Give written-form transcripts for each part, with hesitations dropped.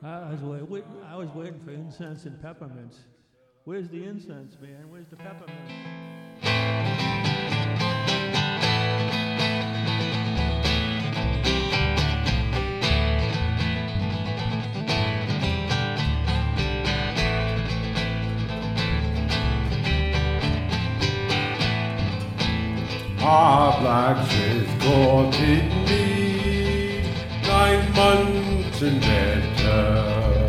I was waiting for incense and peppermints. Where's the incense, man? Where's the peppermints? Our blacksmith courted me 9 months and better.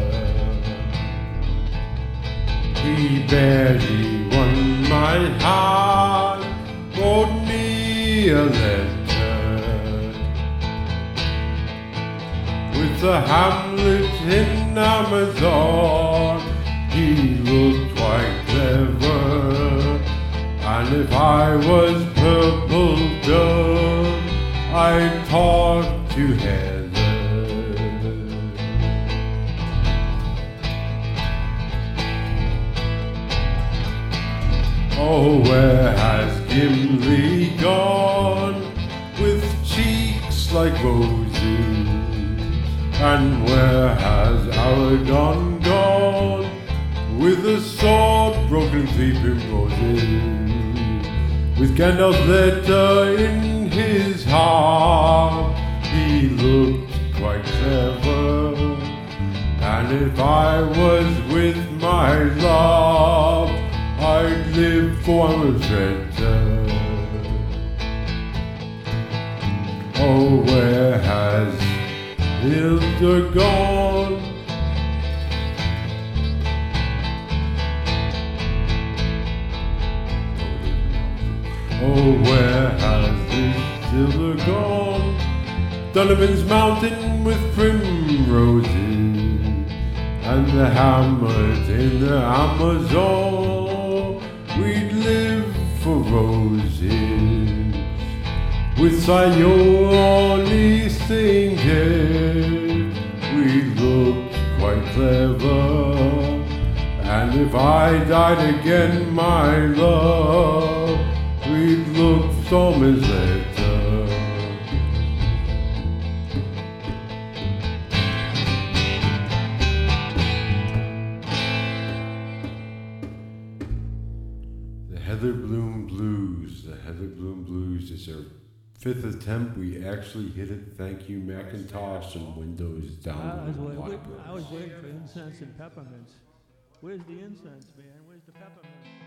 He barely won my heart, wrote me a letter with the Hamlet in Amazon. He looked quite clever, and if I was purple dove, I'd talk to Heather. Oh, where has Gimli gone with cheeks like roses? And where has Aragon gone with a sword broken sleeping roses? With Gandalf's letter in his heart, he looked quite clever. And if I was with my love, I'd live for a treasure. Oh, where has Hilda gone? Oh, where has this silver gone? Donovan's mountain with primroses, and the hammers in the Amazon. We'd live for roses, with Sayoni singing. We looked quite clever, and if I died again, my love, we'd look so much later. The Heather Bloom Blues. The Heather Bloom Blues is our 5th attempt. We actually hit it. Thank you, Macintosh and Windows down. I was waiting for incense and peppermints. Where's the incense, man? Where's the peppermints?